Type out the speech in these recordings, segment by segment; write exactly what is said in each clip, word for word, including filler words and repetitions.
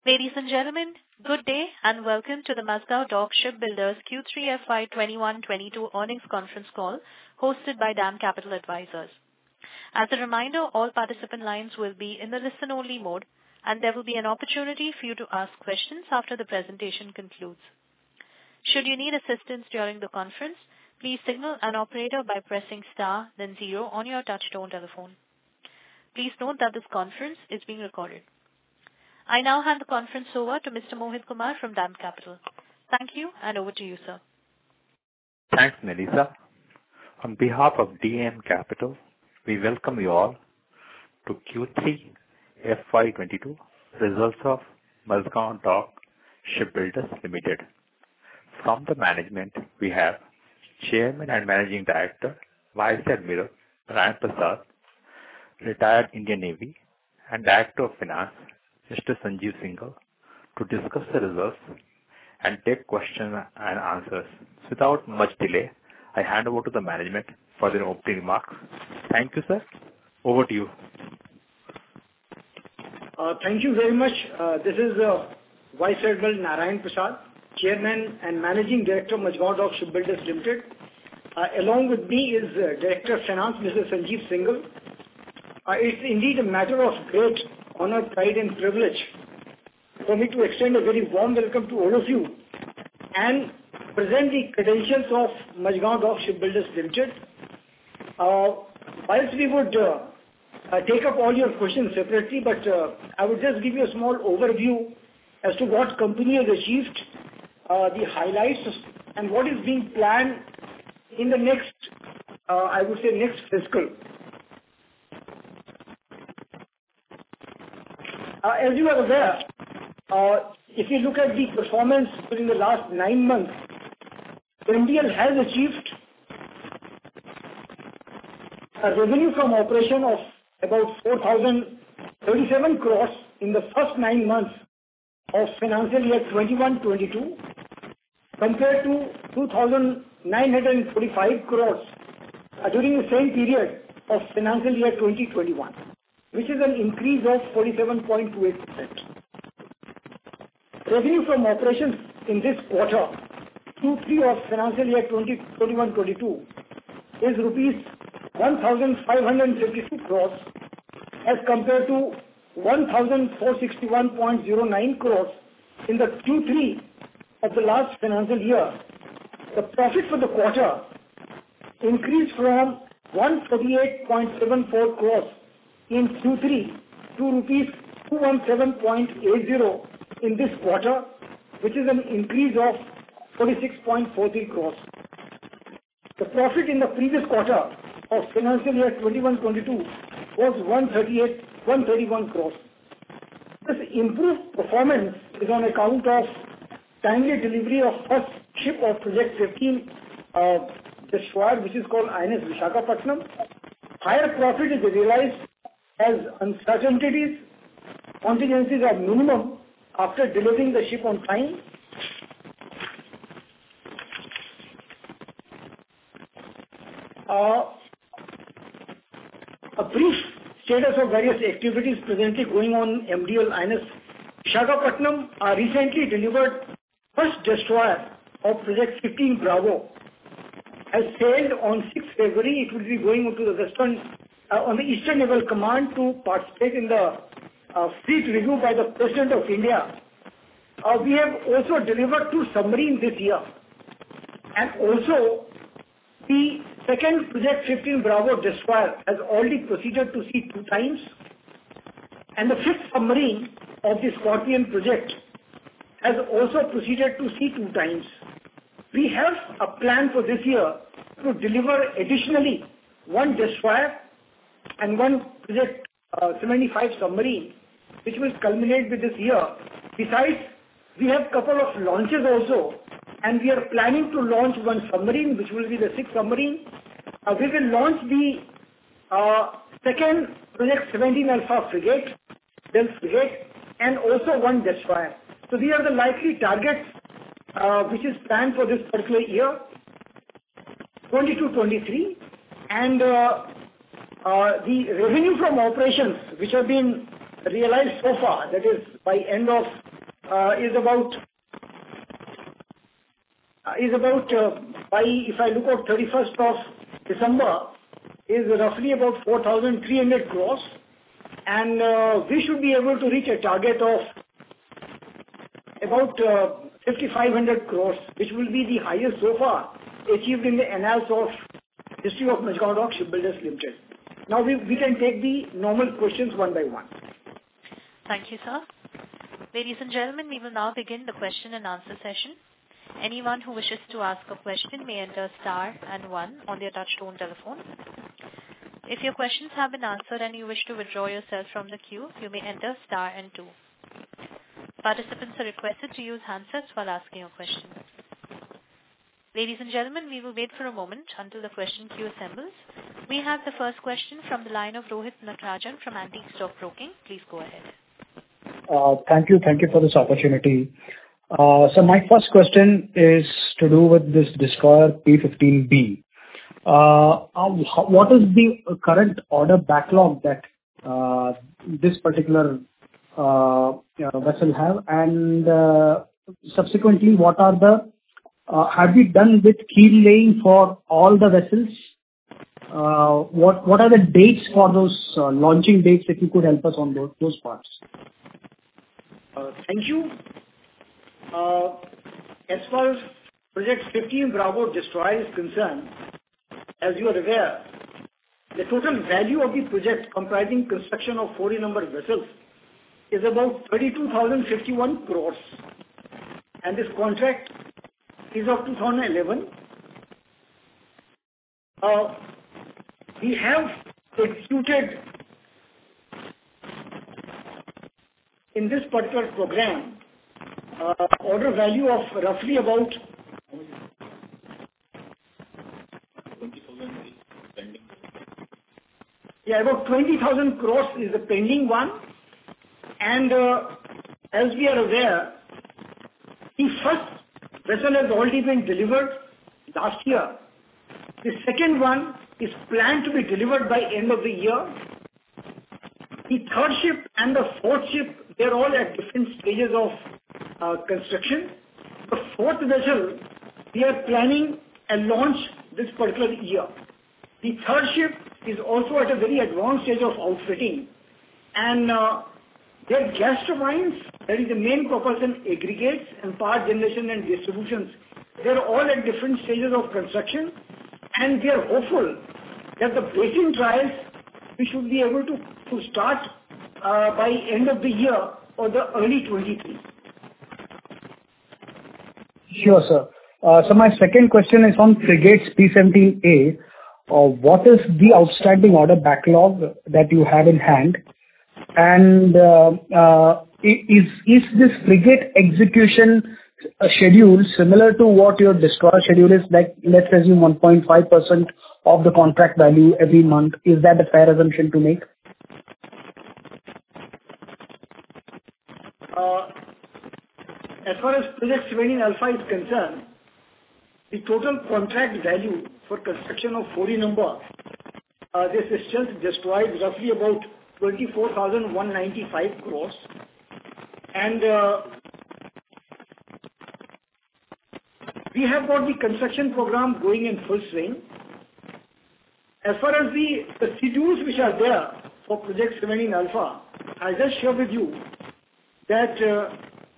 Ladies and gentlemen, good day and welcome to the Mazagon Dock Shipbuilders Q three F Y twenty-one twenty-two earnings conference call hosted by DAM Capital Advisors. As a reminder, all participant lines will be in the listen-only mode, and there will be an opportunity for you to ask questions after the presentation concludes. Should you need assistance during the conference, please signal an operator by pressing star then zero on your touchtone telephone. Please note that this conference is being recorded. I now hand the conference over to Mister Mohit Kumar from DAM Capital. Thank you, and over to you, sir. Thanks, Melissa. On behalf of DAM Capital, we welcome you all to Q three F Y twenty-two results of Mazagon Dock Shipbuilders Limited. From the management, we have Chairman and Managing Director, Vice Admiral Narayan Prasad, retired Indian Navy, and Director of Finance, Mister Sanjeev Singhal, to discuss the results and take questions and answers. Without much delay, I hand over to the management for their opening remarks. Thank you, sir. Over to you. Uh, thank you very much. Uh, this is uh, Vice Admiral Narayan Prasad, Chairman and Managing Director of Mazagon Dock Shipbuilders Limited. Uh, along with me is uh, Director of Finance, Mister Sanjeev Singhal. Uh, it's indeed a matter of great honor, pride and privilege for me to extend a very warm welcome to all of you and present the credentials of Mazagon Dock Shipbuilders Limited. Uh, whilst we would uh, uh, take up all your questions separately, but uh, I would just give you a small overview as to what company has achieved, uh, the highlights and what is being planned in the next, uh, I would say next fiscal. Uh, as you are aware, uh, if you look at the performance during the last nine months, M D L has achieved a revenue from operation of about four thousand thirty-seven crores in the first nine months of financial year twenty-one twenty-two compared to two thousand nine hundred forty-five crores uh, during the same period of financial year twenty twenty-one. Which is an increase of forty-seven point two eight percent. Revenue from operations in this quarter, Q three of financial year twenty-one twenty-two, is rupees one thousand five hundred fifty-two crores as compared to one thousand four hundred sixty-one point zero nine crores in the Q three of the last financial year. The profit for the quarter increased from one hundred forty-eight point seven four crores in Q three to rupees two hundred seventeen point eight zero in this quarter, which is an increase of forty-six point four three crores. The profit in the previous quarter of financial year twenty-one twenty-two was one hundred thirty-one crores. This improved performance is on account of timely delivery of first ship of Project fifteen uh, destroyer, which is called I N S Visakhapatnam. Higher profit is realized as uncertainties, contingencies are minimum after delivering the ship on time. Uh, a brief status of various activities presently going on M D L I N S Visakhapatnam. Uh, recently delivered first destroyer of Project fifteen Bravo has sailed on sixth February. It will be going into the western Uh, on the Eastern Naval Command to participate in the uh, fleet review by the President of India. Uh, we have also delivered two submarines this year. And also, the second Project fifteen Bravo destroyer has already proceeded to sea two times. And the fifth submarine of the Scorpion project has also proceeded to sea two times. We have a plan for this year to deliver additionally one destroyer and one Project uh, seventy-five submarine, which will culminate with this year. Besides, we have a couple of launches also, and we are planning to launch one submarine, which will be the sixth submarine. Uh, we will launch the uh, second Project seventeen Alpha frigate, Delft frigate, and also one destroyer. So these are the likely targets uh, which is planned for this particular year, twenty-two twenty-three, and uh, Uh, the revenue from operations which have been realized so far, that is by end of uh, is about uh, is about uh, by if I look at thirty-first of December is roughly about four thousand three hundred crores, and uh, we should be able to reach a target of about uh, fifty-five hundred crores, which will be the highest so far achieved in the annals of history of Mazagon Dock Shipbuilders Limited. Now we, we can take the normal questions one by one. Thank you, sir. Ladies and gentlemen, we will now begin the question and answer session. Anyone who wishes to ask a question may enter star and one on their touch-tone telephone. If your questions have been answered and you wish to withdraw yourself from the queue, you may enter star and two. Participants are requested to use handsets while asking a question. Ladies and gentlemen, we will wait for a moment until the question queue assembles. We have the first question from the line of Rohit Natarajan from Antique Stock Broking. Please go ahead. Uh, thank you. Thank you for this opportunity. Uh, so my first question is to do with this Destroyer P fifteen B. Uh, what is the current order backlog that uh, this particular uh, vessel have, and uh, subsequently, what are the uh, have we done with keel laying for all the vessels? Uh, what what are the dates for those uh, launching dates? If you could help us on those, those parts. Uh, thank you. Uh, as far as Project fifteen Bravo Destroyer is concerned, as you are aware, the total value of the project comprising construction of forty number vessels is about thirty-two thousand fifty-one crores, and this contract is of two thousand eleven. Uh, we have executed in this particular program uh, order value of roughly about yeah about twenty thousand crores is the pending one, and uh, as we are aware, the first vessel has already been delivered last year. The second one is planned to be delivered by end of the year. The third ship and the fourth ship, they're all at different stages of uh, construction. The fourth vessel, we are planning a launch this particular year. The third ship is also at a very advanced stage of outfitting, and uh, their gas turbines, that is the main propulsion aggregates and power generation and distributions, they're all at different stages of construction, and we are hopeful that the bracing trials we should be able to, to start uh, by end of the year or the early twenty-three. Sure, sir. Uh, so my second question is on frigates P seventeen A. Uh, what is the outstanding order backlog that you have in hand? And uh, uh, is is this frigate execution uh, schedule similar to what your destroyer schedule is? Like, let's assume one point five percent of the contract value every month. Is that a fair assumption to make? Uh, as far as Project seventeen Alpha is concerned, the total contract value for construction of forty number, uh, this is just destroyed roughly about twenty-four thousand one hundred ninety-five crores, and uh, we have got the construction program going in full swing. As far as the, the schedules which are there for Project seventeen Alpha, I'll just share with you that uh,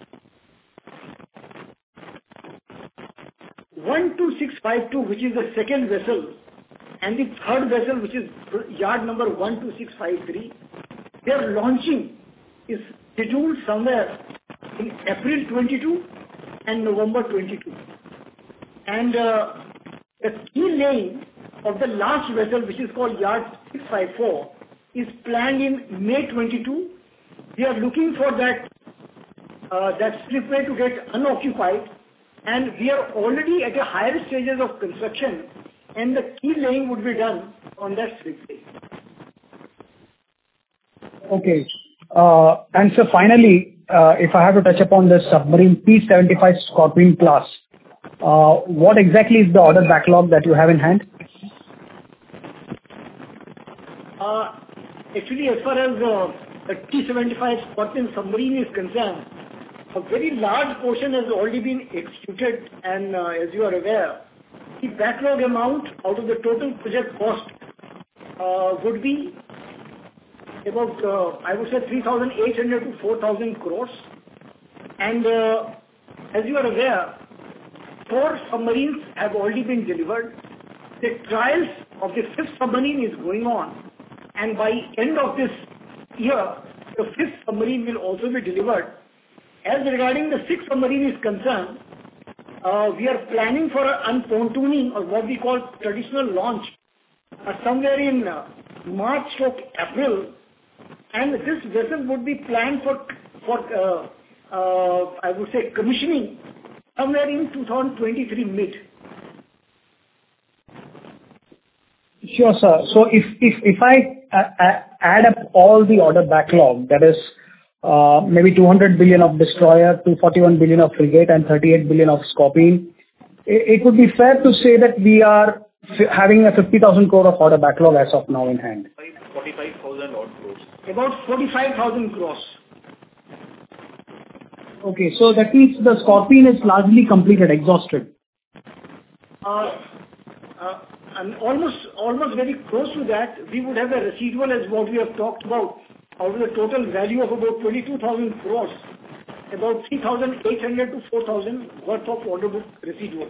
one two six five two, which is the second vessel, and the third vessel, which is yard number one two six five three, their launching is scheduled somewhere in April twenty-two and November twenty-two. And uh, the key laying of the last vessel, which is called yard six five four, is planned in May twenty-two. We are looking for that uh, that slipway to get unoccupied, and we are already at a higher stages of construction, and the key laying would be done on that slipway. Okay. Uh, and so finally, uh, if I have to touch upon the submarine P seventy-five Scorpion class, uh, what exactly is the order backlog that you have in hand? Uh, actually, as far as uh, the P seventy-five Scorpion submarine is concerned, a very large portion has already been executed, and uh, as you are aware, the backlog amount out of the total project cost uh, would be about, uh, I would say, three thousand eight hundred to four thousand crores. And uh, as you are aware, four submarines have already been delivered. The trials of the fifth submarine is going on, and by end of this year, the fifth submarine will also be delivered. As regarding the sixth submarine is concerned, uh, we are planning for an unpontooning, or what we call traditional launch, uh, somewhere in uh, March or April, and this vessel would be planned for, for uh, uh, I would say, commissioning somewhere in two thousand twenty-three mid. Sure, sir. So if if if I uh, uh, add up all the order backlog, that is uh, maybe two hundred billion of destroyer, two hundred forty-one billion of frigate, and thirty-eight billion of Scorpene, it, it would be fair to say that we are f- having a fifty thousand crore of order backlog as of now in hand. forty-five thousand odd crores. About forty-five thousand crores. Okay, so that means the Scorpene is largely completed, exhausted. Uh, uh, and almost, almost very close to that, we would have a residual as what we have talked about, out of the total value of about twenty-two thousand crores, about three thousand eight hundred to four thousand worth of order book residual.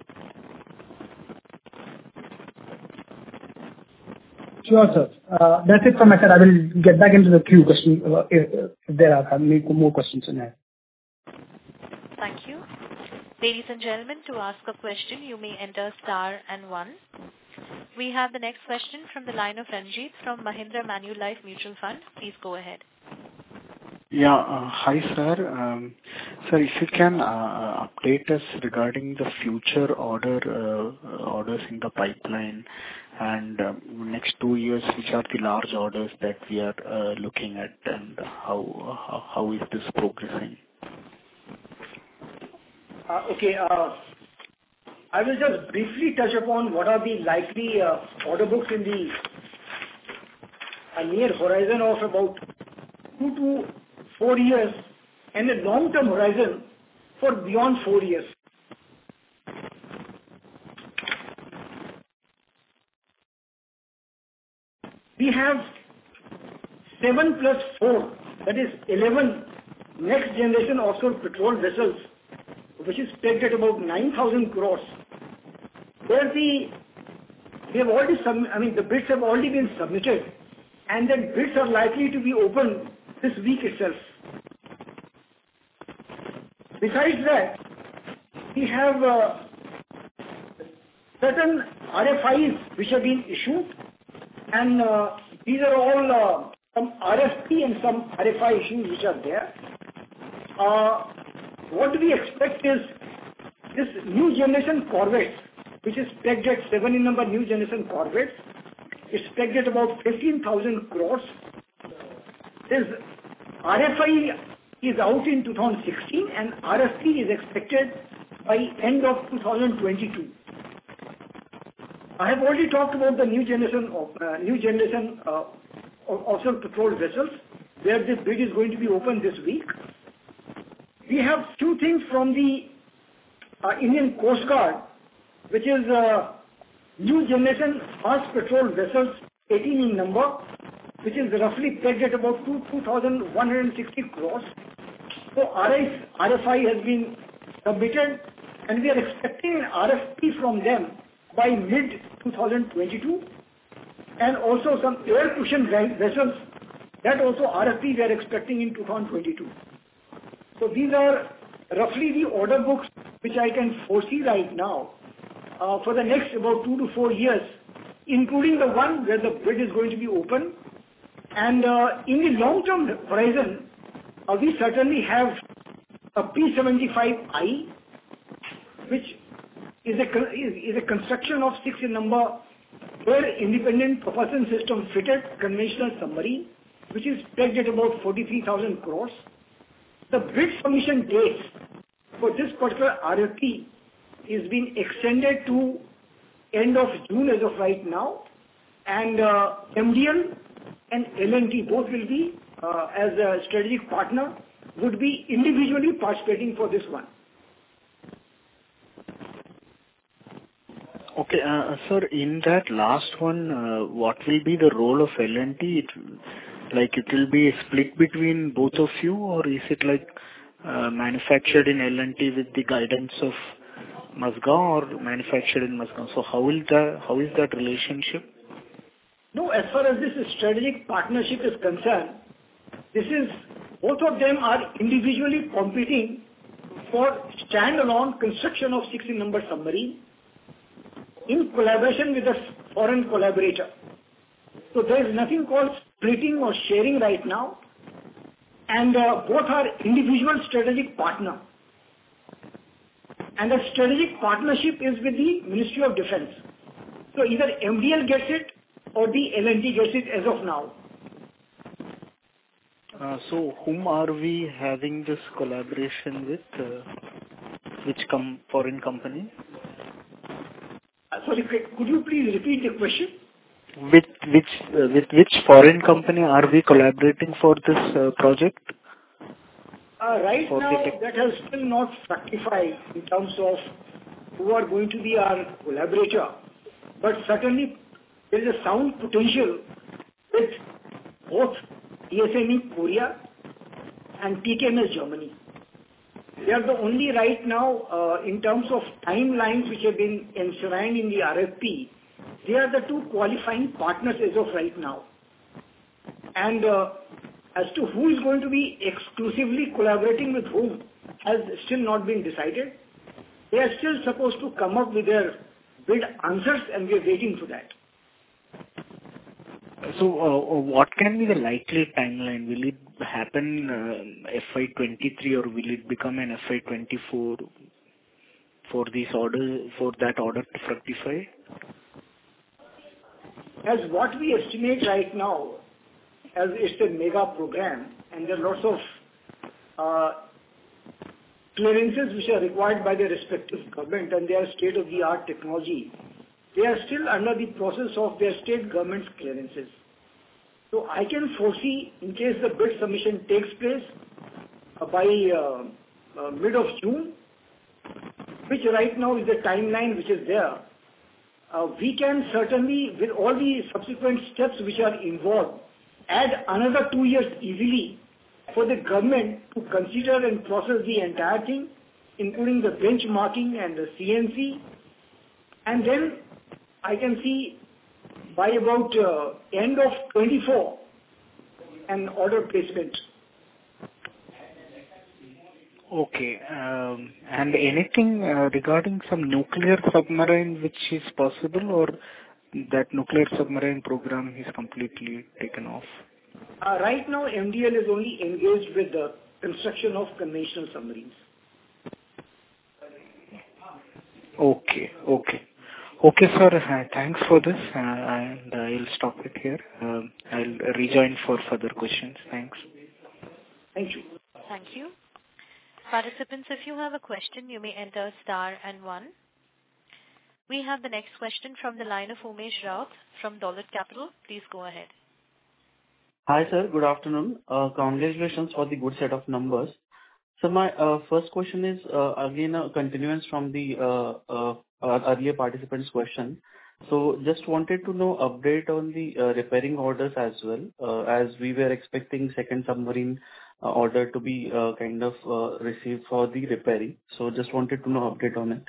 Sure, sir. Uh, that's it from my side. I will get back into the queue question uh, if, if there are more questions in there. Thank you. Ladies and gentlemen, to ask a question, you may enter star and one. We have the next question from the line of Ranjit from Mahindra Manulife Mutual Fund. Please go ahead. Yeah. uh, Hi, sir. Um, Sir, if you can uh, update us regarding the future order uh, orders in the pipeline and um, next two years, which are the large orders that we are uh, looking at, and how how how is this progressing? Uh, okay, uh, I will just briefly touch upon what are the likely uh, order books in the uh, near horizon of about two to four years and a long-term horizon for beyond four years. We have seven plus four, that is eleven next generation offshore patrol vessels, which is pegged at about nine thousand crores, where the, we have already, sub, I mean, the bids have already been submitted, and then bids are likely to be opened this week itself. Besides that, we have uh, certain R F Is which have been issued, and uh, these are all uh, some R F P and some R F I issues which are there. Uh, what we expect is this new generation corvettes, which is pegged at seven in number new generation corvettes, is pegged at about fifteen thousand crores. This R F I is out in two thousand sixteen and R F P is expected by end of two thousand twenty-two. I have already talked about the new generation of uh, new generation uh, offshore patrol vessels, where this bid is going to be open this week. We have two things from the uh, Indian Coast Guard, which is uh, new generation fast patrol vessels, eighteen in number, which is roughly pegged at about two thousand one hundred sixty crores. So R F I has been submitted, and we are expecting an R F P from them by mid twenty twenty-two, and also some air cushion vessels, that also R F P we are expecting in two thousand twenty-two. So these are roughly the order books which I can foresee right now uh, for the next about two to four years, including the one where the bid is going to be open. And uh, in the long-term horizon, uh, we certainly have a P seventy-five I, which is a, is, is a construction of six in number air independent propulsion system fitted conventional submarine, which is pegged at about forty-three thousand crores. The bid submission dates for this particular R F P is being extended to end of June as of right now, and uh, M D L and L and T both will be uh, as a strategic partner would be individually participating for this one. Okay, uh, sir, in that last one, uh, what will be the role of L and T? It, like it will be split between both of you, or is it like uh, manufactured in L and T with the guidance of Mazagon, or manufactured in Mazagon? So how will that, how is that relationship? No, as far as this strategic partnership is concerned, this is, both of them are individually competing for standalone construction of sixteen number submarine in collaboration with a foreign collaborator. So there is nothing called splitting or sharing right now, and uh, both are individual strategic partner. And the strategic partnership is with the Ministry of Defence. So either M D L gets it or the L and T gets it as of now. Uh, so whom are we having this collaboration with? Uh, which com- foreign company? Uh, sorry, could you please repeat the question? With which uh, with which foreign company are we collaborating for this uh, project? Uh, right for now, the that has still not fructified in terms of who are going to be our collaborator. But certainly, there is a sound potential with both E S M E Korea and T K M S Germany. They are the only right now, uh, in terms of timelines which have been enshrined in the R F P, they are the two qualifying partners as of right now. And uh, as to who is going to be exclusively collaborating with whom has still not been decided. They are still supposed to come up with their bid answers, and we are waiting for that. So, uh, what can be the likely timeline? Will it happen uh, F Y twenty-three, or will it become an F Y twenty-four for this order, for that order to fructify? As what we estimate right now, as it's a mega program, and there are lots of uh, clearances which are required by the respective government, and they are state-of-the-art technology. They are still under the process of their state government's clearances. So I can foresee, in case the bid submission takes place uh, by uh, uh, mid of June, which right now is the timeline which is there, uh, we can certainly, with all the subsequent steps which are involved, add another two years easily for the government to consider and process the entire thing, including the benchmarking and the C N C, and then I can see by about uh, end of twenty-four an order placement. Okay. Um, and anything uh, regarding some nuclear submarine which is possible, or that nuclear submarine program is completely taken off? Uh, right now, M D L is only engaged with the construction of conventional submarines. Okay, okay. Okay, sir. Uh, thanks for this, uh, and I'll stop it here. Um, I'll rejoin for further questions. Thanks. Thank you. Thank you. Participants, if you have a question, you may enter star and one. We have the next question from the line of Umesh Raut from Dolat Capital. Please go ahead. Hi, sir. Good afternoon. Uh, congratulations for the good set of numbers. So my uh, first question is, uh, again, a continuance from the uh, uh, earlier participant's question. So just wanted to know update on the uh, repairing orders as well, uh, as we were expecting second submarine uh, order to be uh, kind of uh, received for the repairing. So just wanted to know update on it.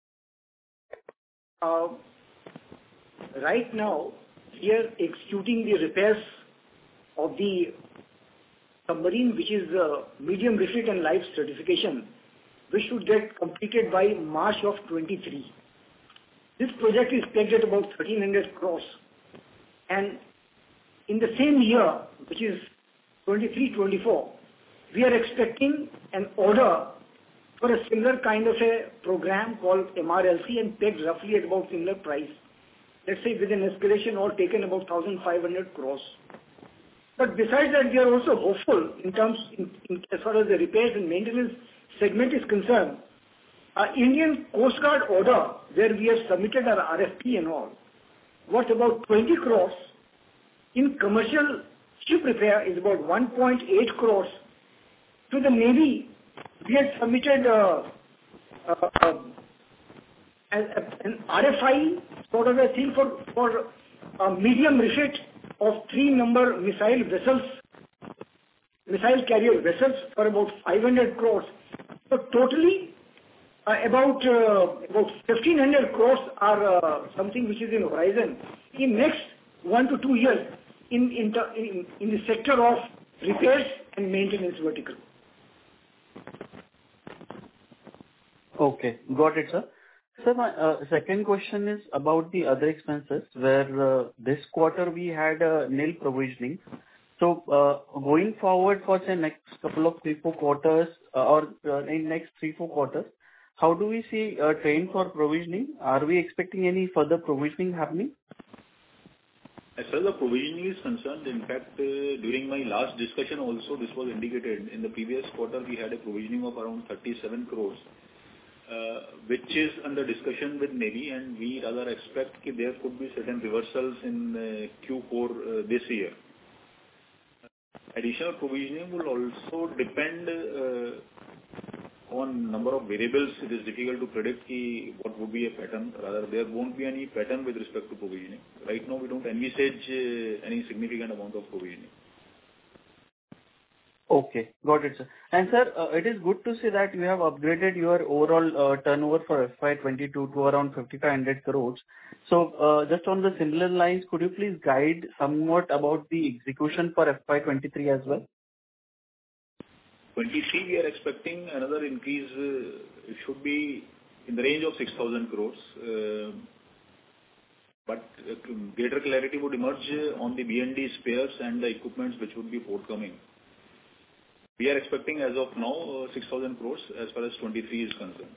Uh, right now, we are executing the repairs of the submarine, which is uh, medium refit and life certification, which should get completed by March of twenty-three. This project is pegged at about thirteen hundred crores. And in the same year, which is twenty-three twenty-four, we are expecting an order for a similar kind of a program called M R L C and pegged roughly at about similar price. Let's say with an escalation all taken about one thousand five hundred crores. But besides that, we are also hopeful in terms, in, in, as far as the repairs and maintenance segment is concerned. Our Indian Coast Guard order, where we have submitted our R F P and all, worth about twenty crores. In commercial ship repair is about one point eight crores. to the Navy, we had submitted uh, uh, uh, an, an R F I sort of a thing for, for a medium refit of three number missile vessels, missile carrier vessels for about five hundred crores. So totally uh, about uh, about fifteen hundred crores are uh, something which is in horizon in next one to two years in, in, in, in the sector of repairs and maintenance vertical. Okay, got it, sir. Sir, my uh, second question is about the other expenses, where uh, this quarter we had uh, nil provisioning. So, uh, going forward for say next couple of three, four quarters, uh, or uh, in next three, four quarters, how do we see a trend for provisioning? Are we expecting any further provisioning happening? As far as the provisioning is concerned, in fact, uh, during my last discussion also, this was indicated. In the previous quarter, we had a provisioning of around thirty-seven crores. Uh, which is under discussion with Navy, and we rather expect that there could be certain reversals in uh, Q four uh, this year. Additional provisioning will also depend uh, on number of variables. It is difficult to predict ki what would be a pattern. Rather, there won't be any pattern with respect to provisioning. Right now, we don't envisage uh, any significant amount of provisioning. Okay, got it, sir. And sir, uh, it is good to see that you have upgraded your overall uh, turnover for F Y twenty-two to around fifty-five hundred crores. So, uh, just on the similar lines, could you please guide somewhat about the execution for F Y twenty-three as well? twenty-three, we are expecting another increase. Uh, it should be in the range of six thousand crores. Uh, but uh, greater clarity would emerge on the B and D spares and the equipments which would be forthcoming. We are expecting as of now uh, six thousand crores as far as twenty-three is concerned.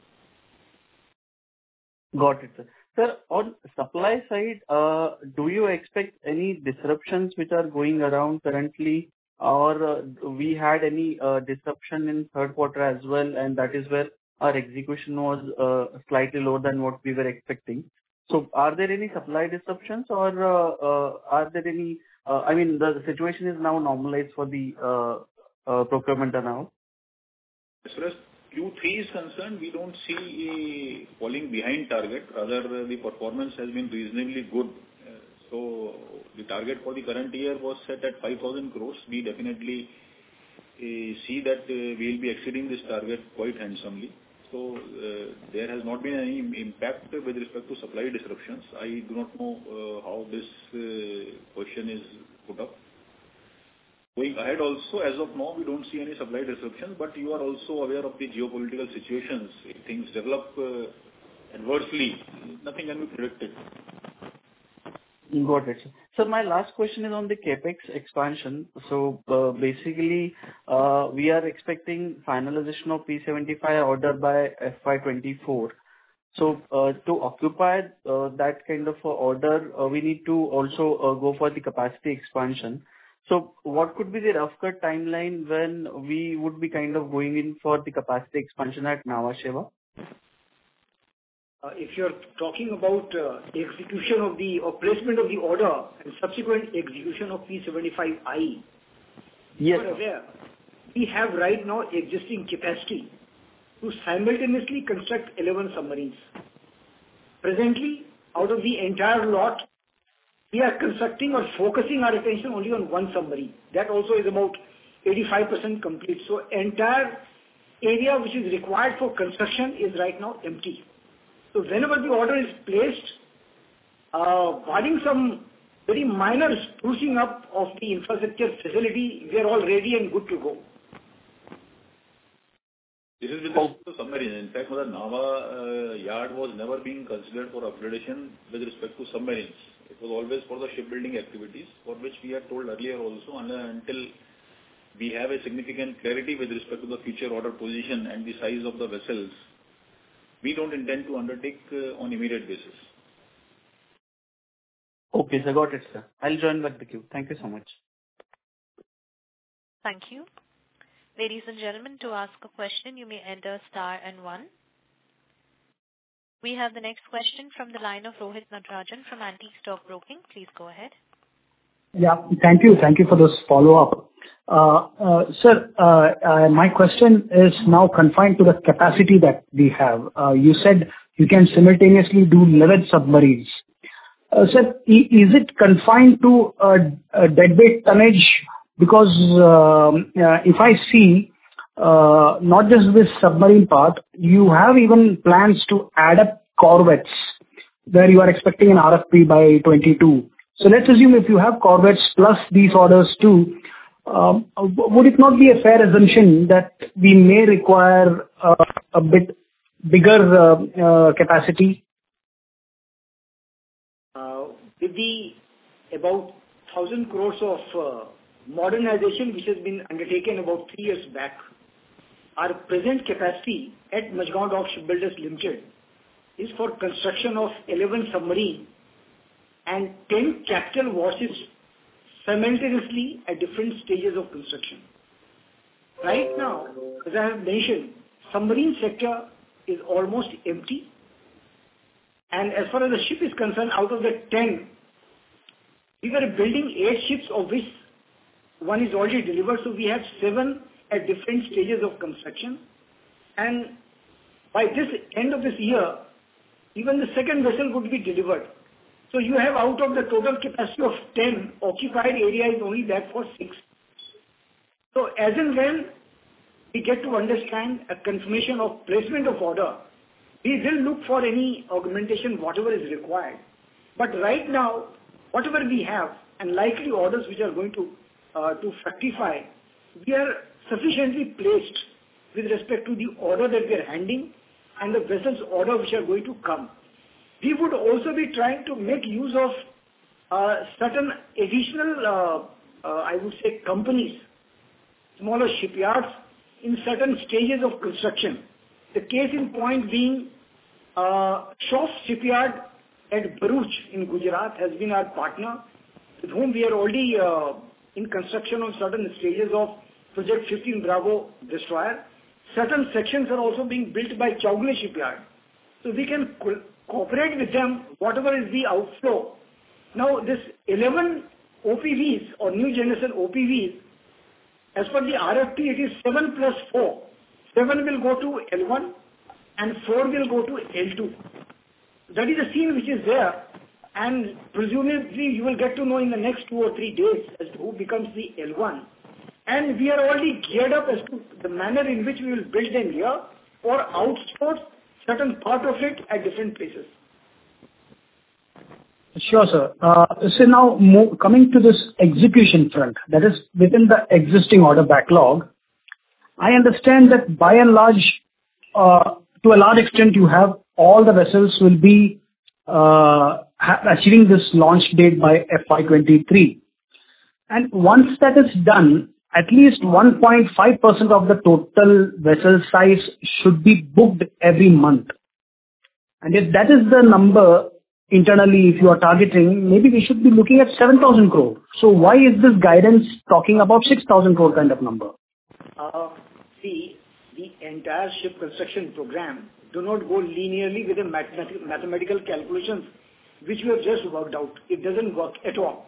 Got it, sir. Sir, on supply side, uh, do you expect any disruptions which are going around currently, or uh, we had any uh, disruption in third quarter as well, and that is where our execution was uh, slightly lower than what we were expecting? So are there any supply disruptions, or uh, uh, are there any, uh, I mean, the situation is now normalized for the uh, uh, procurement now? As far as Q three is concerned, we don't see falling behind target. Rather, uh, the performance has been reasonably good. Uh, so the target for the current year was set at five thousand crores. We definitely uh, see that uh, we will be exceeding this target quite handsomely. So uh, there has not been any impact with respect to supply disruptions. I do not know uh, how this uh, question is put up. Going ahead also, as of now, we don't see any supply disruptions, but you are also aware of the geopolitical situations. If things develop uh, adversely, nothing can be predicted. Got it, sir. So my last question is on the CapEx expansion. So uh, basically, uh, we are expecting finalization of P seventy-five order by F Y twenty-four. So uh, to occupy uh, that kind of a order, uh, we need to also uh, go for the capacity expansion. So what could be the rough cut timeline when we would be kind of going in for the capacity expansion at Nhava Sheva? Uh, if you're talking about uh, execution of the or placement of the order and subsequent execution of P seventy-five I, yes, you're aware, we have right now existing capacity to simultaneously construct eleven submarines. Presently, out of the entire lot, we are constructing or focusing our attention only on one submarine. That also is about eighty-five percent complete. So entire area which is required for construction is right now empty. So whenever the order is placed, uh, barring some very minor sprucing up of the infrastructure facility, we are all ready and good to go. This is with respect to submarines. In fact, the Nhava uh, yard was never being considered for upgradation with respect to submarines. It was always for the shipbuilding activities, for which we had told earlier also, until we have a significant clarity with respect to the future order position and the size of the vessels, we don't intend to undertake uh, on immediate basis. Okay, sir. Got it, sir. I'll join back the queue. Thank you so much. Thank you. Ladies and gentlemen, to ask a question, you may enter star and one. We have the next question from the line of Rohit Natarajan from Antique Stock Broking. Please go ahead. Yeah, thank you. Thank you for this follow-up. Uh, uh, Sir, uh, uh, my question is now confined to the capacity that we have. Uh, You said you can simultaneously do eleven submarines. Uh, Sir, i- is it confined to uh, uh, deadweight tonnage? Because um, uh, if I see uh, not just this submarine part, you have even plans to add up corvettes, where you are expecting an R F P by twenty-two. So let's assume if you have corvettes plus these orders too, um, w- would it not be a fair assumption that we may require uh, a bit bigger uh, uh, capacity? Uh, With the about one thousand crores of uh, modernization which has been undertaken about three years back, our present capacity at Mazagon Dock Shipbuilders Limited is for construction of eleven submarine and ten capital warships simultaneously at different stages of construction. Right now, as I have mentioned, submarine sector is almost empty, and as far as the ship is concerned, out of the ten, we were building eight ships, of which one is already delivered, so we have seven at different stages of construction. And by this end of this year, even the second vessel would be delivered. So you have, out of the total capacity of ten, occupied area is only that for six. So as and when we get to understand a confirmation of placement of order, we will look for any augmentation, whatever is required. But right now, whatever we have and likely orders which are going to uh, to fructify, we are sufficiently placed with respect to the order that we are handing and the vessels order which are going to come. We would also be trying to make use of uh, certain additional, uh, uh, I would say, companies, smaller shipyards in certain stages of construction. The case in point being uh, Shroff Shipyard at Bharuch in Gujarat has been our partner, with whom we are already uh, in construction on certain stages of Project fifteen Bravo destroyer. Certain sections are also being built by Chowgule Shipyard. So we can co- cooperate with them, whatever is the outflow. Now this eleven O P Vs or new generation O P Vs, as per the R F P, it is seven plus four. seven will go to L one and four will go to L two. That is the scene which is there, and presumably you will get to know in the next two or three days as to who becomes the L one. And we are already geared up as to the manner in which we will build them here or outsource certain part of it at different places. Sure, sir. Uh, So now mo- coming to this execution front, that is within the existing order backlog, I understand that by and large, uh, to a large extent, you have all the vessels will be uh, ha- achieving this launch date by F Y twenty-three. And once that is done, at least one point five percent of the total vessel size should be booked every month. And if that is the number internally, if you are targeting, maybe we should be looking at seven thousand crore. So why is this guidance talking about six thousand crore kind of number? Uh, see, the entire ship construction program do not go linearly with the mathematic- mathematical calculations which we have just worked out. It doesn't work at all.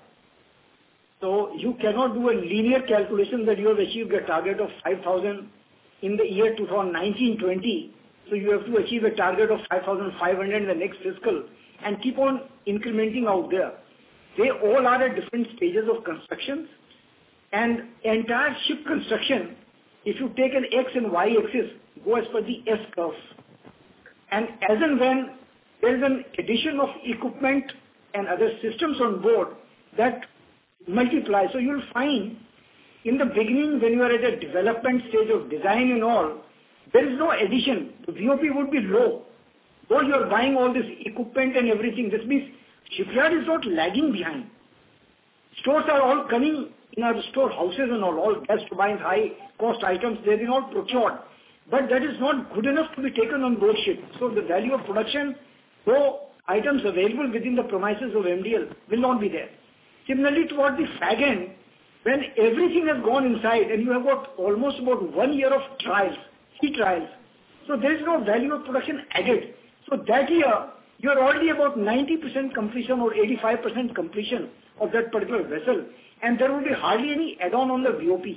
So you cannot do a linear calculation that you have achieved a target of five thousand in the year two thousand nineteen twenty. So you have to achieve a target of five thousand five hundred in the next fiscal and keep on incrementing out there. They all are at different stages of construction, and entire ship construction, if you take an X and Y axis, go as per the S curve. And as and when there is an addition of equipment and other systems on board, that multiply. So you'll find in the beginning, when you are at a development stage of design and all, there is no addition. The V O P would be low. Though you are buying all this equipment and everything, this means shipyard is not lagging behind. Stores are all coming in our store houses and all, all gas turbines, high cost items, they have been all procured. But that is not good enough to be taken on board ship. So the value of production, though items available within the premises of M D L, will not be there. Similarly, toward the fag end, when everything has gone inside and you have got almost about one year of trials, sea trials, so there is no value of production added. So that year, you are already about ninety percent completion or eighty-five percent completion of that particular vessel, and there will be hardly any add-on on the V O P.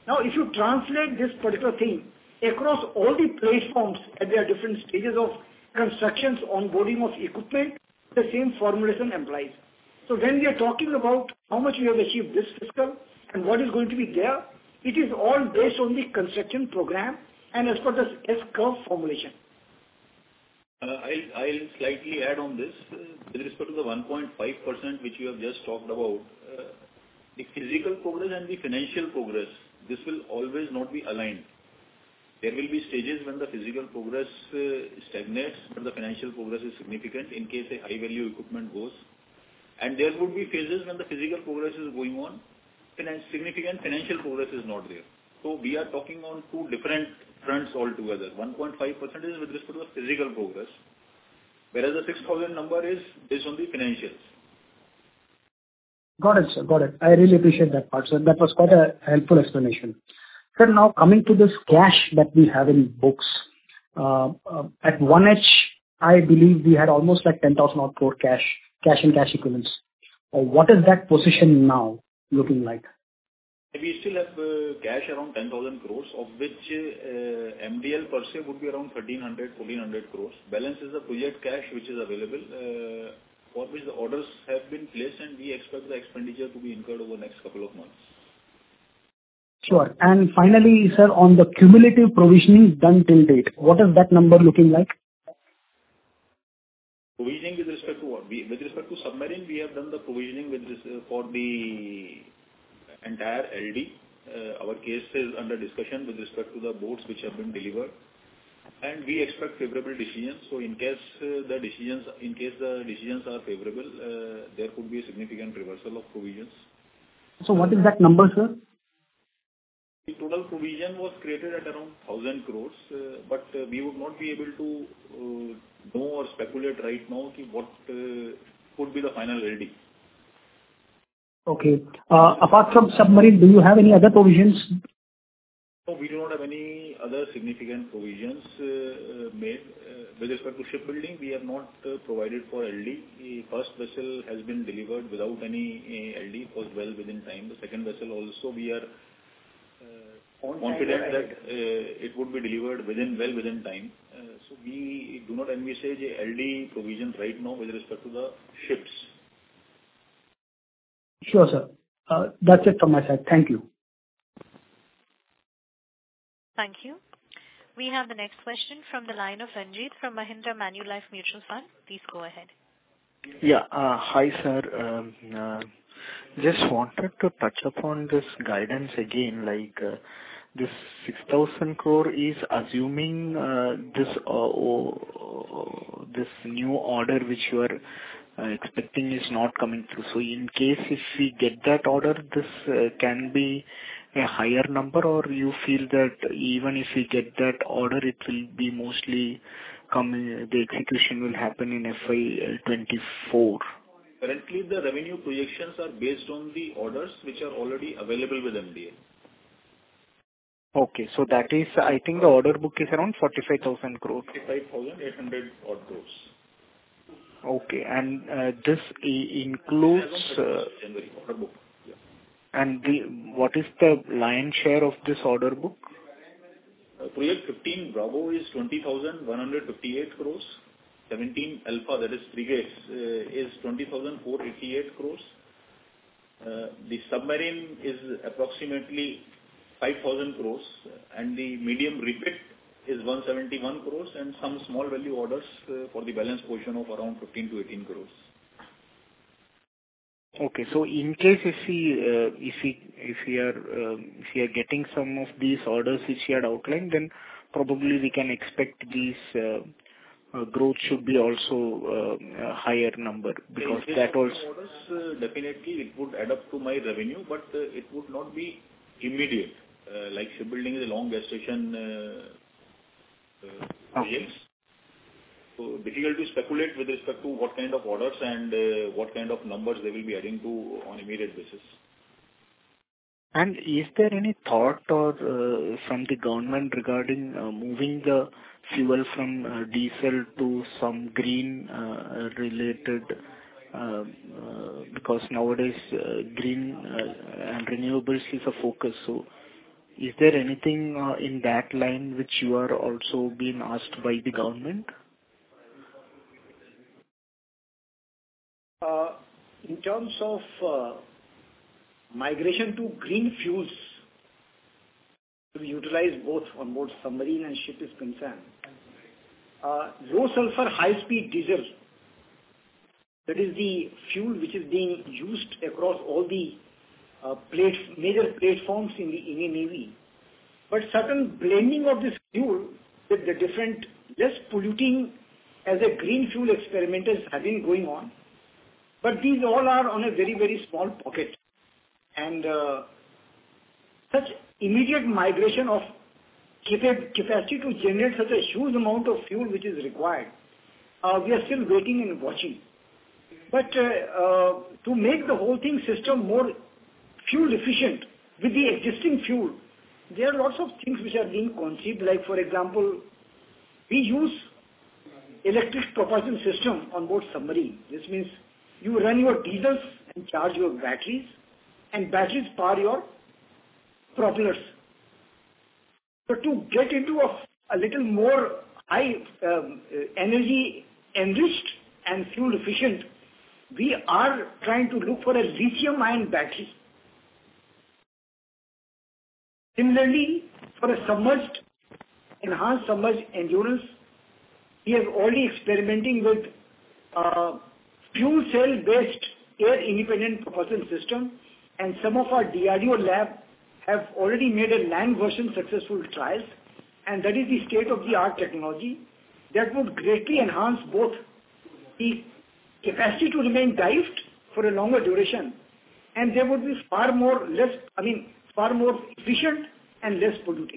Now, if you translate this particular thing across all the platforms at their different stages of constructions, onboarding of equipment, the same formulation applies. So when we are talking about how much we have achieved this fiscal and what is going to be there, it is all based on the construction program and as per the S-curve formulation. Uh, I'll, I'll slightly add on this. Uh, with respect to the one point five percent which you have just talked about, uh, the physical progress and the financial progress, this will always not be aligned. There will be stages when the physical progress uh, stagnates, but the financial progress is significant in case a high-value equipment goes. And there would be phases when the physical progress is going on, finan- significant financial progress is not there. So we are talking on two different fronts altogether. one point five percent is with respect to the physical progress, whereas the six thousand number is based on the financials. Got it, sir. Got it. I really appreciate that part, sir. That was quite a helpful explanation. Sir, now coming to this cash that we have in books, uh, uh, at one H, I believe we had almost like ten thousand odd crore cash, cash and cash equivalents. Uh, what is that position now looking like? We still have uh, cash around ten thousand crores, of which uh, M D L per se would be around thirteen hundred, fourteen hundred crores. Balance is the project cash which is available, uh, for which the orders have been placed and we expect the expenditure to be incurred over the next couple of months. Sure. And finally, sir, on the cumulative provisioning done till date, what is that number looking like? Provisioning with respect to what? We, with respect to submarine, we have done the provisioning with this, uh, for the entire L D. Uh, our case is under discussion with respect to the boats which have been delivered, and we expect favorable decisions. So, in case uh, the decisions, in case the decisions are favorable, uh, there could be a significant reversal of provisions. So, what is that number, sir? The total provision was created at around one thousand crores, uh, but uh, we would not be able to uh, know or speculate right now ki what uh, could be the final L D. Okay. Uh, apart from submarine, do you have any other provisions? No, we do not have any other significant provisions uh, made. Uh, with respect to shipbuilding, we have not uh, provided for L D. The first vessel has been delivered without any uh, L D. It was well within time. The second vessel also we are Uh, confident that uh, it would be delivered within well within time. Uh, so we do not envisage a L D provision right now with respect to the ships. Sure, sir. Uh, that's it from my side. Thank you. Thank you. We have the next question from the line of Ranjit from Mahindra Manulife Mutual Fund. Please go ahead. Yeah. Uh, hi, sir. Um, uh, just wanted to touch upon this guidance again, like uh, this six thousand crore is assuming uh, this uh, oh, this new order which you are uh, expecting is not coming through. So in case if we get that order, this uh, can be a higher number, or you feel that even if we get that order, it will be mostly coming, the execution will happen in F Y twenty-four? Currently, the revenue projections are based on the orders which are already available with M D A. Okay, so that is, I think the order book is around forty-five thousand crore. forty-five thousand eight hundred odd crores. Okay, and uh, this I- includes, uh, January order book. Yeah. and the, what is the lion's share of this order book? Uh, Project fifteen Bravo is twenty thousand one hundred fifty-eight crores. seventeen Alpha, that is frigates, uh, is twenty thousand four hundred eighty-eight crores. Uh, the submarine is approximately five thousand crores, and the medium repeat is one hundred seventy-one crores, and some small value orders uh, for the balance portion of around fifteen to eighteen crores. Okay, so in case if we uh, if we if we are uh, if we are getting some of these orders which you had outlined, then probably we can expect these uh, uh, growth should be also uh, a higher number, because In that case of also. orders, uh, definitely it would add up to my revenue, but uh, it would not be immediate. Uh, like shipbuilding is a long gestation uh, uh, projects. So difficult to speculate with respect to what kind of orders and uh, what kind of numbers they will be adding to on immediate basis. And is there any thought or uh, from the government regarding uh, moving the fuel from uh, diesel to some green uh, related, uh, uh, because nowadays uh, green uh, and renewables is a focus. So is there anything uh, in that line which you are also being asked by the government? Uh, in terms of uh, migration to green fuels, to utilize both on board submarine and ship is concerned, uh, low sulfur high speed diesel, that is the fuel which is being used across all the uh, plate, major platforms in the Indian Navy. But certain blending of this fuel with the different less polluting as a green fuel experimenters have been going on. But these all are on a very, very small pocket. And uh, such immediate migration of capacity to generate such a huge amount of fuel which is required, uh, we are still waiting and watching. But uh, uh, to make the whole thing system more fuel efficient with the existing fuel, there are lots of things which are being conceived. Like, for example, we use electric propulsion system on board submarine. This means you run your diesels and charge your batteries, and batteries power your propellers. So to get into a, a little more high um, energy enriched and fuel efficient, we are trying to look for a lithium-ion battery. Similarly, for a submerged, enhanced submerged endurance, we are already experimenting with uh, fuel cell-based air-independent propulsion system, and some of our D R D O lab have already made a land version successful trials, and that is the state-of-the-art technology that would greatly enhance both the capacity to remain dived for a longer duration, and they would be far more less, I mean, far more efficient and less polluting.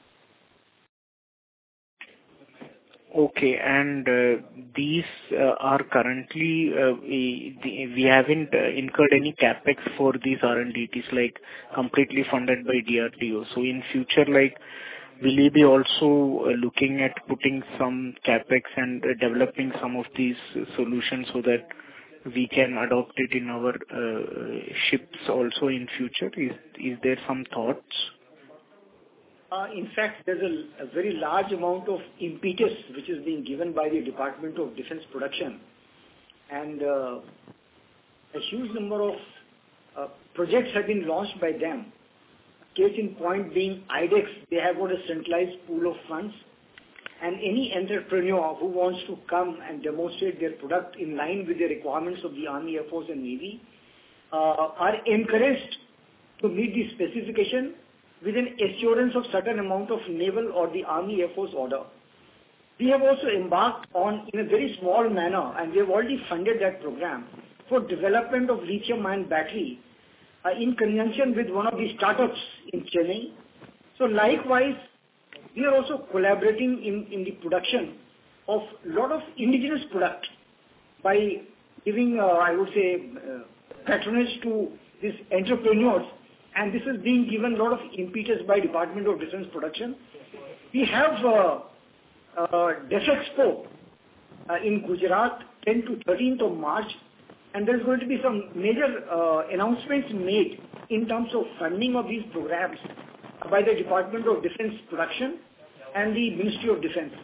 Okay, and uh, these uh, are currently, uh, we, the, we haven't uh, incurred any capex for these R and D. It is like completely funded by D R D O. So in future, like, will you be also uh, looking at putting some capex and uh, developing some of these solutions so that we can adopt it in our uh, ships also in future? Is is there some thoughts? Uh, in fact, there's a, a very large amount of impetus which is being given by the Department of Defense Production, and uh, a huge number of uh, projects have been launched by them. Case in point being I D E X, they have got a centralized pool of funds, and any entrepreneur who wants to come and demonstrate their product in line with the requirements of the Army, Air Force and Navy uh, are encouraged to meet the specification with an assurance of certain amount of naval or the Army, Air Force order. We have also embarked on, in a very small manner, and we have already funded that program for development of lithium-ion battery uh, in conjunction with one of the startups in Chennai. So likewise, we are also collaborating in, in the production of a lot of indigenous product by giving, uh, I would say, uh, patronage to these entrepreneurs, and this is being given a lot of impetus by Department of Defense Production. We have uh, uh, DefExpo uh, in Gujarat, tenth to thirteenth of March, and there's going to be some major uh, announcements made in terms of funding of these programs by the Department of Defense Production and the Ministry of Defense.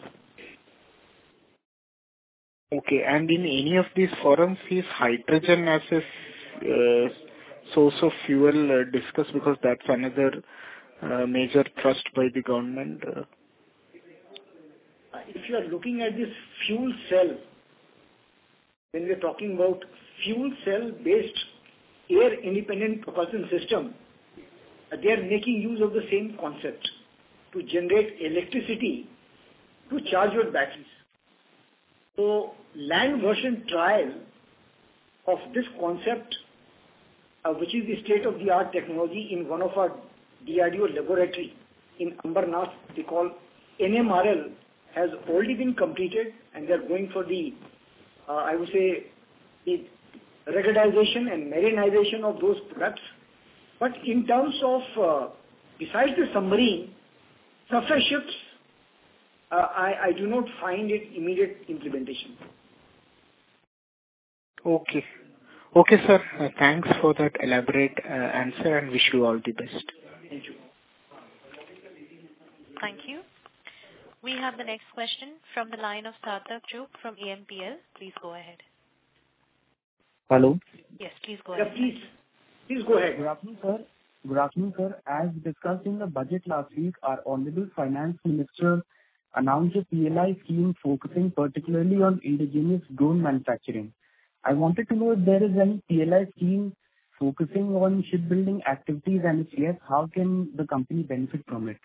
Okay, and in any of these forums, is hydrogen as a uh, source of fuel uh, discussed, because that's another uh, major thrust by the government? Uh. If you are looking at this fuel cell, when we are talking about fuel cell-based air-independent propulsion system, uh, they are making use of the same concept to generate electricity to charge your batteries. So, land version trial of this concept, uh, which is the state-of-the-art technology in one of our D R D O laboratory in Ambernath, they call N M R L, has already been completed, and they are going for the, uh, I would say, the ruggedization and marinization of those products. But in terms of, uh, besides the submarine, surface ships, uh, I, I do not find it immediate implementation. Okay. Okay, sir. Uh, thanks for that elaborate uh, answer, and wish you all the best. Thank you. Thank you. We have the next question from the line of Sarthak Chugh from A M P L. Please go ahead. Hello. Yes, please go ahead. Yeah, please. Please go ahead. Good afternoon, sir. Good afternoon, sir. As discussed in the budget last week, our Honorable Finance Minister announced a P L I scheme focusing particularly on indigenous drone manufacturing. I wanted to know if there is any P L I scheme focusing on shipbuilding activities, and if yes, how can the company benefit from it?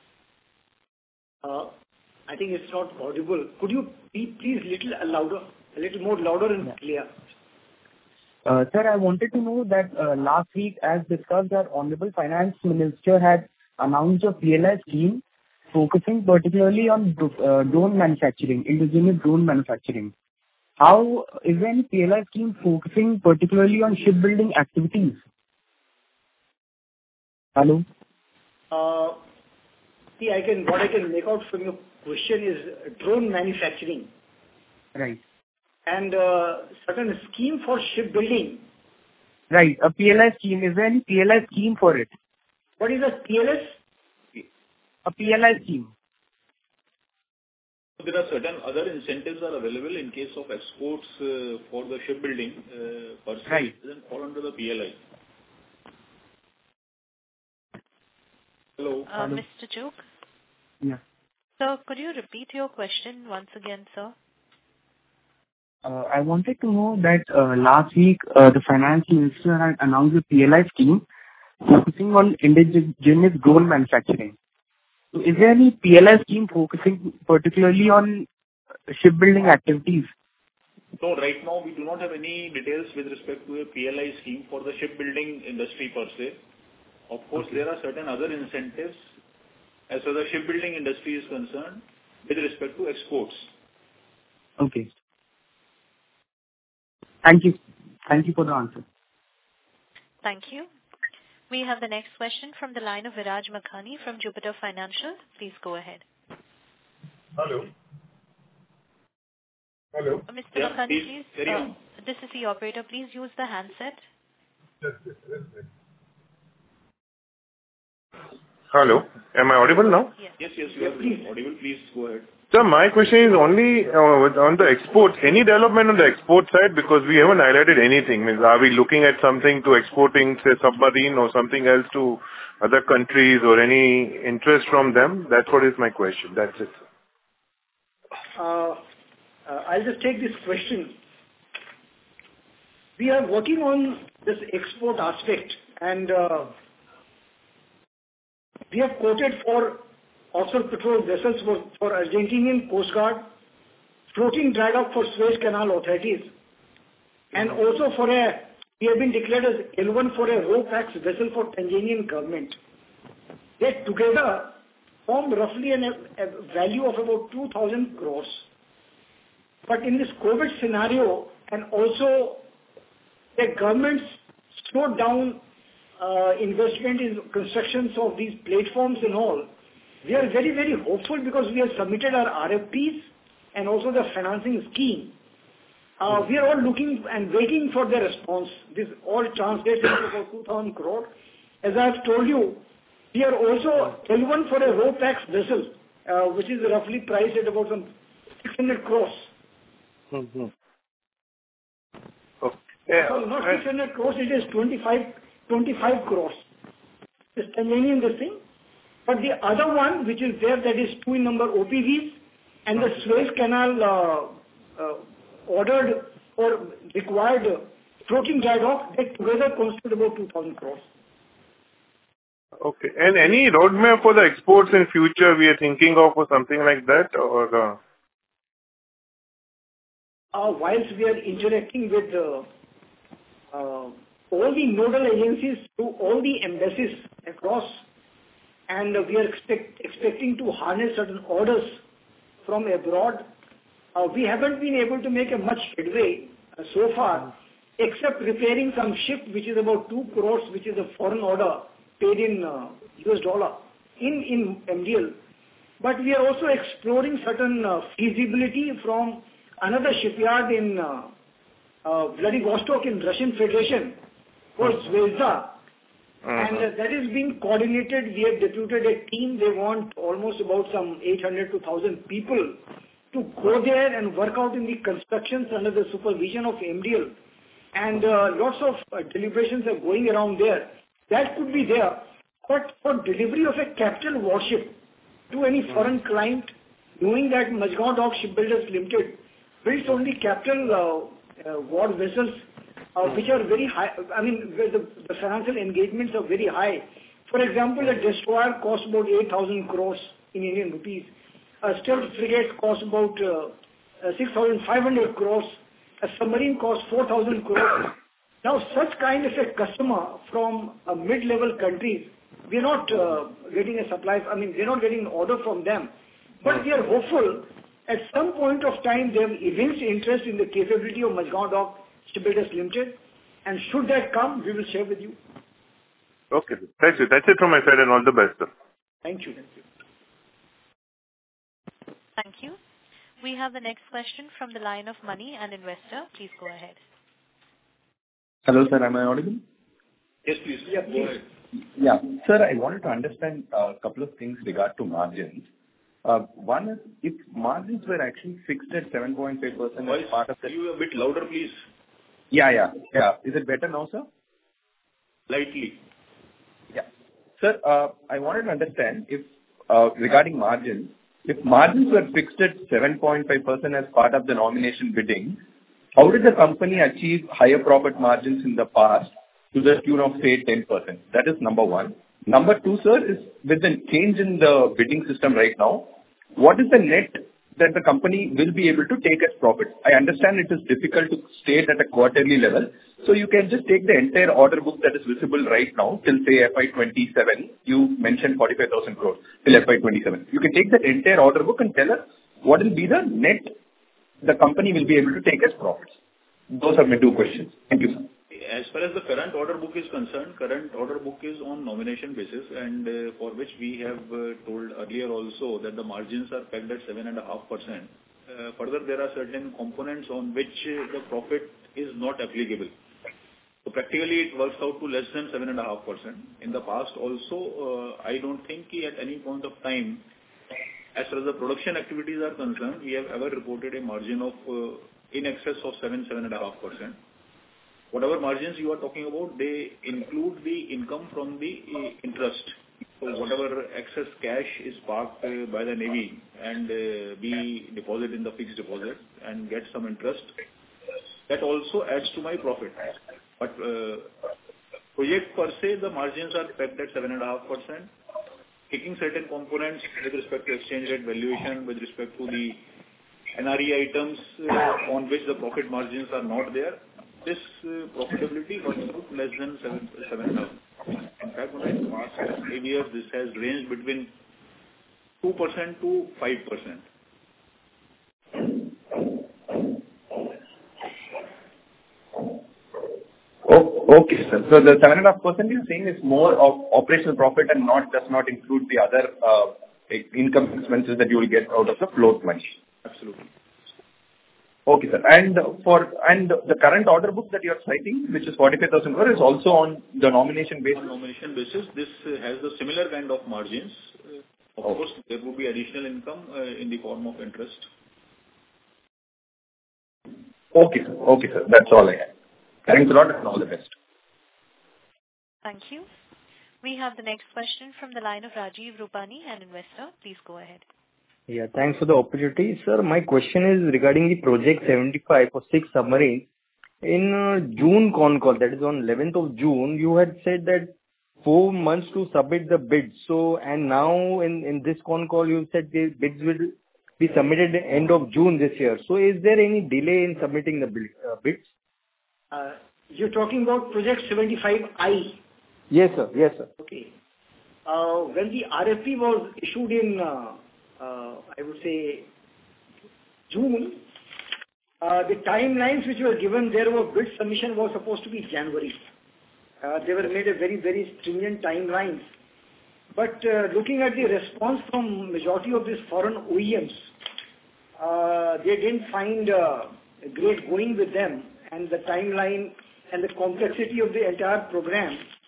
Uh, I think it's not audible. Could you be please little louder, a little more louder and Yeah. clear? Uh, Sir, I wanted to know that uh, last week, as discussed, our Honorable Finance Minister had announced a P L I scheme focusing particularly on uh, drone manufacturing, indigenous drone manufacturing. How is there any P L I scheme focusing particularly on shipbuilding activities? Hello? Uh, see, I can what I can make out from your question is drone manufacturing Right. and uh, certain scheme for shipbuilding. Right. A P L I scheme. Is there any P L I scheme for it? What is a P L S? A P L I scheme. There are certain other incentives are available in case of exports uh, for the shipbuilding. Uh, per se, Right. it doesn't fall under the P L I. Hello. Uh, Hello. Mister Chugh, Yeah. sir, could you repeat your question once again, sir? Uh, I wanted to know that uh, last week uh, the finance minister had announced a P L I scheme focusing on indigenous drone manufacturing. So is there any P L I scheme focusing particularly on shipbuilding activities? No, right now we do not have any details with respect to a P L I scheme for the shipbuilding industry per se. Of course, there are certain other incentives as far as the shipbuilding industry is concerned with respect to exports. Okay. Thank you. Thank you for the answer. Thank you. We have the next question from the line of Viraj Makhani from Jupiter Financial. Please go ahead. Hello. Hello. Uh, Mister Yeah, Makhani, please, please. carry uh, on. This is the operator. Please use the handset. Yes, yes, yes, yes. Hello. Am I audible now? Yes. Yes, yes, you are audible. Please go ahead. Sir, my question is only uh, with- on the exports. Any development on the export side? Because we haven't highlighted anything. Means, are we looking at something to exporting, say, submarine or something else to other countries or any interest from them? That's what is my question. That's it. Uh, uh, I'll just take this question. We are working on this export aspect, and uh, we have quoted for offshore patrol vessels for, for Argentinian Coast Guard, floating dry dock for Suez Canal authorities, and also for a, we have been declared as L one for a RoPax vessel for Tanzanian government. They together form roughly an, a value of about two thousand crores. But in this COVID scenario, and also the government's slowed down uh, investment in constructions of these platforms and all, we are very, very hopeful because we have submitted our R F Ps and also the financing scheme. Uh, we are all looking and waiting for the response. This all translates into about two thousand crore. As I have told you, we are also L one for a RoPax vessel, uh, which is roughly priced at about some six hundred crores. Mm-hmm. Okay. So not six hundred crores, it is twenty-five, twenty-five crores. This Tanzanian this thing. But the other one, which is there, that is two in number O P Vs, and the Suez Canal uh, uh, ordered or required uh, floating dry dock, they together constitute about two thousand crores. Okay. And any roadmap for the exports in future we are thinking of or something like that? Or uh... Uh, whilst we are interacting with uh, uh, all the nodal agencies to all the embassies across, and uh, we are expect, expecting to harness certain orders from abroad, uh, we haven't been able to make a much headway uh, so far, except repairing some ship which is about two crores, which is a foreign order paid in uh, U S dollar in, in M D L. But we are also exploring certain uh, feasibility from another shipyard in uh, uh, Vladivostok in Russian Federation called Zvezda. And uh, that is being coordinated. We have deputed a team. They want almost about some eight hundred to one thousand people to go there and work out in the constructions under the supervision of M D L. And uh, lots of uh, deliberations are going around there. That could be there. But for delivery of a capital warship to any foreign client, knowing that Mazagon Dock Shipbuilders Limited builds only capital uh, uh, war vessels, uh, which are very high, I mean, where the, the financial engagements are very high. For example, a destroyer costs about eight thousand crores in Indian rupees. A stealth frigate costs about uh, uh, six thousand five hundred crores. A submarine costs four thousand crores. Now, such kind of a customer from uh, mid-level countries, we are not uh, getting a supply, I mean, we are not getting an order from them. But we are hopeful at some point of time they have evinced interest in the capability of Mazagon Dock Shipbuilders Limited. And should that come, we will share with you. Okay. Thank you. That's it from my side, and all the best, sir. Thank you. Thank you. Thank you. We have the next question from the line of Money, an investor. Please go ahead. Hello, sir. Am I audible? Yes, please. Yeah, please. Yeah. Sir, I wanted to understand a couple of things regard to margins. Uh, One is, if margins were actually fixed at seven point five percent as part of the... You a bit louder, please. Yeah, yeah. Yeah. Is it better now, sir? Slightly. Yeah. Sir, uh, I wanted to understand if, uh, regarding margins, if margins were fixed at seven point five percent as part of the nomination bidding, how did the company achieve higher profit margins in the past to the tune of, say, ten percent? That is number one. Number two, sir, is with the change in the bidding system right now, what is the net that the company will be able to take as profit? I understand it is difficult to state at a quarterly level, so you can just take the entire order book that is visible right now till, say, F Y twenty-seven. You mentioned forty-five thousand crores till F Y twenty-seven. You can take that entire order book and tell us what will be the net the company will be able to take as profits. Those are my two questions. Thank you, sir. As far as the current order book is concerned, current order book is on nomination basis, and uh, for which we have uh, told earlier also that the margins are pegged at seven point five percent. Uh, further, there are certain components on which uh, the profit is not applicable. So practically it works out to less than seven point five percent. In the past also, uh, I don't think at any point of time, as far as the production activities are concerned, we have ever reported a margin of uh, in excess of seven, seven point five percent. Whatever margins you are talking about, they include the income from the uh, interest. So whatever excess cash is parked uh, by the Navy and uh, be deposited in the fixed deposit and get some interest, that also adds to my profit. But uh, project per se, the margins are pegged at seven point five percent. Taking certain components with respect to exchange rate valuation, with respect to the N R E items uh, on which the profit margins are not there, this uh, profitability was less than seven, seven thousand. In fact, when I past five years, this has ranged between two percent to five percent. Oh, okay, sir. So the seven point five percent you're saying is more of operational profit and not does not include the other uh, income expenses that you will get out of the float money. Absolutely. Okay, sir. And for and the current order book that you are citing, which is forty-five thousand crore, is also on the nomination basis? On nomination basis, this uh, has the similar kind of margins. Uh, of okay. course, there will be additional income uh, in the form of interest. Okay, sir. Okay, sir. That's all I have. Thanks a lot and all the best. Thank you. We have the next question from the line of Rajiv Rupani, an investor. Please go ahead. Yeah, thanks for the opportunity. Sir, my question is regarding the Project seventy-five for six submarines. In uh, June con call, that is on eleventh of June, you had said that four months to submit the bids. So, and now in, in this con call, you said the bids will be submitted at the end of June this year. So, is there any delay in submitting the bid, uh, bids? Uh, you're talking about Project seventy-five I? Yes, sir. Yes, sir. Okay. Uh, when the R F P was issued in uh, Uh, I would say June, uh, the timelines which were given there were bid submission was supposed to be January. Uh, they were made a very, very stringent timelines. But uh, looking at the response from majority of these foreign O E Ms, uh, they didn't find uh, great going with them, and the timeline and the complexity of the entire program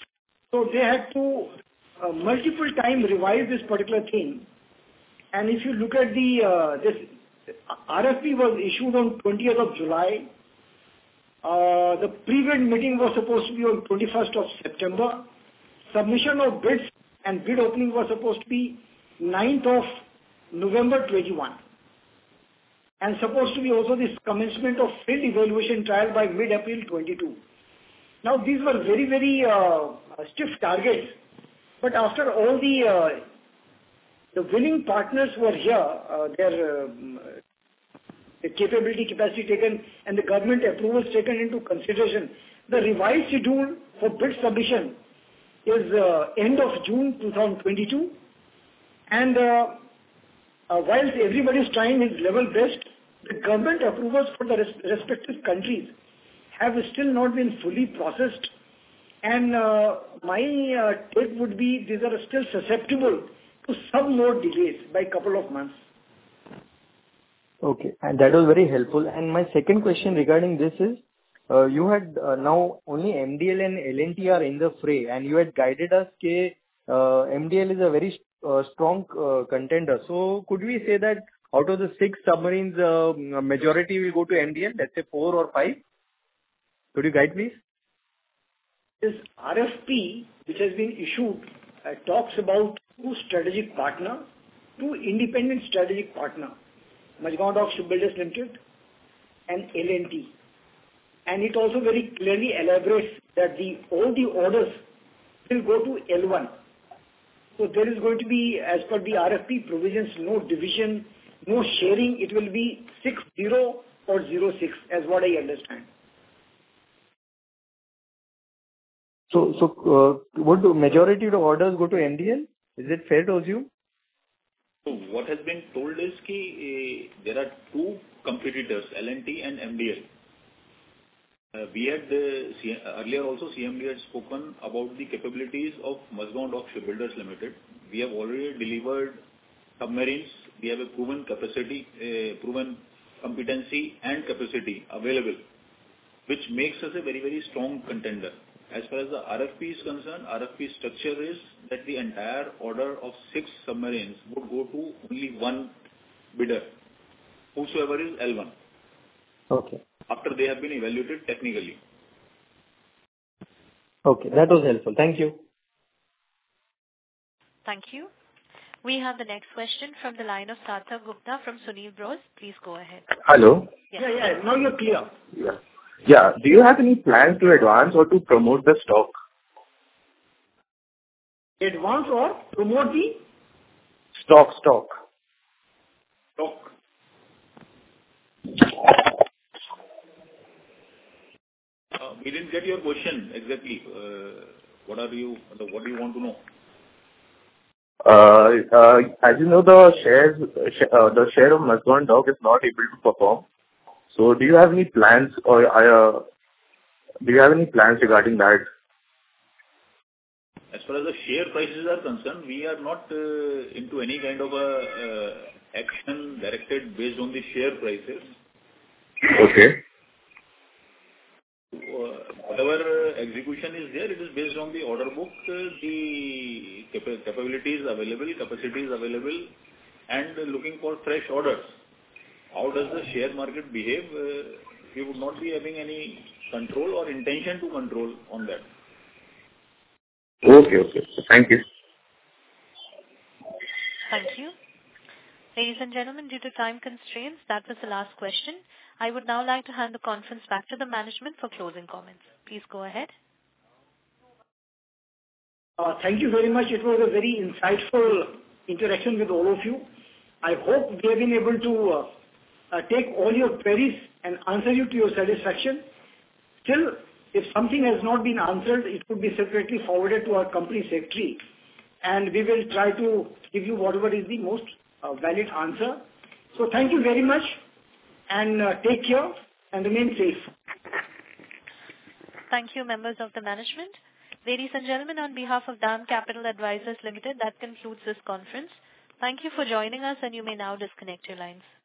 So they had to uh, multiple time revise this particular thing. And if you look at the, uh, this R F P was issued on twentieth of July. Uh, the pre-bid meeting was supposed to be on twenty-first of September. Submission of bids and bid opening was supposed to be ninth of November twenty-one. And supposed to be also this commencement of field evaluation trial by mid-April twenty-two. Now these were very, very uh, stiff targets. But after all the uh, the winning partners were here, uh, their um, the capability, capacity taken, and the government approvals taken into consideration, the revised schedule for bid submission is uh, end of June two thousand twenty-two. And uh, uh, whilst everybody is trying his level best, the government approvals for the res- respective countries have still not been fully processed. And uh, my uh, take would be these are still susceptible to some more delays by a couple of months. Okay, and that was very helpful. And my second question regarding this is, uh, you had uh, now only M D L and L and T are in the fray, and you had guided us that uh, M D L is a very uh, strong uh, contender. So could we say that out of the six submarines, uh, majority will go to M D L, let's say four or five? Could you guide, please? This R F P, which has been issued, uh, talks about two strategic partner, two independent strategic partner, Mazagon Dock Shipbuilders Limited and L and T. And it also very clearly elaborates that the all the orders will go to L one. So there is going to be, as per the R F P provisions, no division, no sharing. It will be six zero or zero six, as what I understand. So, so uh, would the majority of the orders go to M D L? Is it fair to assume? So what has been told is that uh, there are two competitors, L and T and M D L. Uh, we had uh, C- earlier also C M D had spoken about the capabilities of Mazagon Dock Shipbuilders Limited. We have already delivered submarines. We have a proven capacity, uh, proven competency and capacity available, which makes us a very, very strong contender. As far as the R F P is concerned, R F P structure is that the entire order of six submarines would go to only one bidder, whosoever is L one. Okay. After they have been evaluated technically. Okay, that was helpful. Thank you. Thank you. We have the next question from the line of Sarthak Gupta from Sunil Bros. Please go ahead. Hello. Yes. Yeah, yeah. Now you're clear. Yeah. Yeah. Do you have any plans to advance or to promote the stock? Advance or promote the Stock, stock. Stock. Uh, we didn't get your question exactly. Uh, what are you? What do you want to know? Uh, uh, as you know, the shares, uh, the share of Mazagon Dock is not able to perform. So, do you have any plans, or uh, do you have any plans regarding that? As far as the share prices are concerned, we are not uh, into any kind of a uh, action directed based on the share prices. Okay. Uh, whatever uh, execution is there, it is based on the order book, uh, the cap- capabilities available, capacities available, and uh, looking for fresh orders. How does the share market behave? Uh, we would not be having any control or intention to control on that. Okay, okay. Thank you. Thank you. Ladies and gentlemen, due to time constraints, that was the last question. I would now like to hand the conference back to the management for closing comments. Please go ahead. Uh, thank you very much. It was a very insightful interaction with all of you. I hope we have been able to uh, uh, take all your queries and answer you to your satisfaction. Still, if something has not been answered, it could be separately forwarded to our company secretary, and we will try to give you whatever is the most uh, valid answer. So thank you very much, and uh, take care and remain safe. Thank you, members of the management. Ladies and gentlemen, on behalf of DAM Capital Advisors Limited, that concludes this conference. Thank you for joining us, and you may now disconnect your lines.